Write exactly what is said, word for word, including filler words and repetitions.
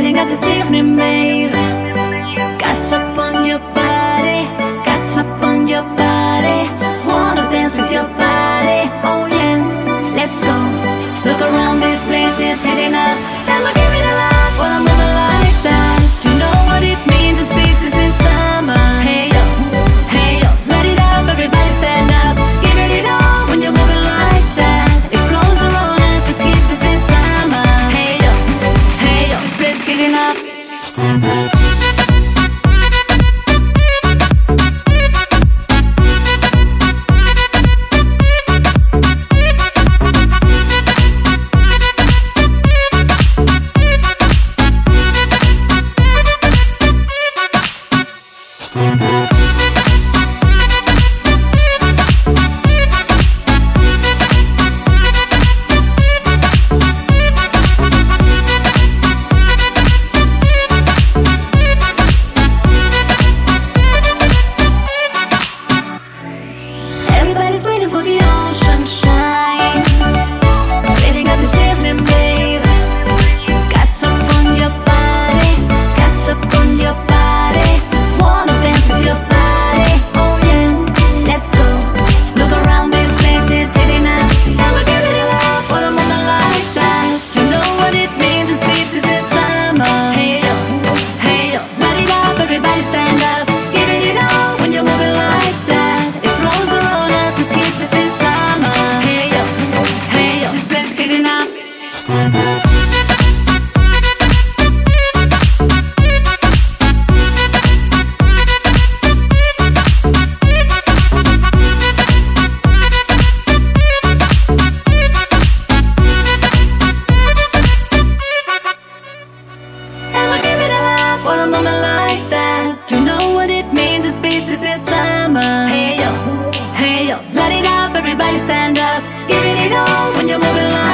Fading up this evening maze. Catch up on your body, catch up on your body. Wanna dance with your body, oh yeah. Let's go. Look around, this place is heating up. I'ma give it a laugh when I'm moving like that. You know what it means to speak, this is summer. Hey yo, hey yo, let it up, everybody stand up. Give it it all when you're moving like that. It flows around us, this heat, this is summer. Hey yo, hey yo, this place heating up. Stand up. Everybody's waiting for the ocean shine. Fading up this evening blaze. Catch up on your body, catch up on your body. Wanna dance with your body, oh yeah. Let's go. Look around, this place is heating up. I'ma give it a laugh for a moment like that. You know what it means to speak, this is summer. Hey yo, hey yo, light it up, everybody stand up. Give it it all when you're moving like that. It flows around us, this heat, this is summer. Hey yo, hey yo, this place heating up. Stand up. For a moment like that, you know what it means to speak, this is summer. Hey yo, hey yo, light it up, everybody stand up. Give it it all when you're moving like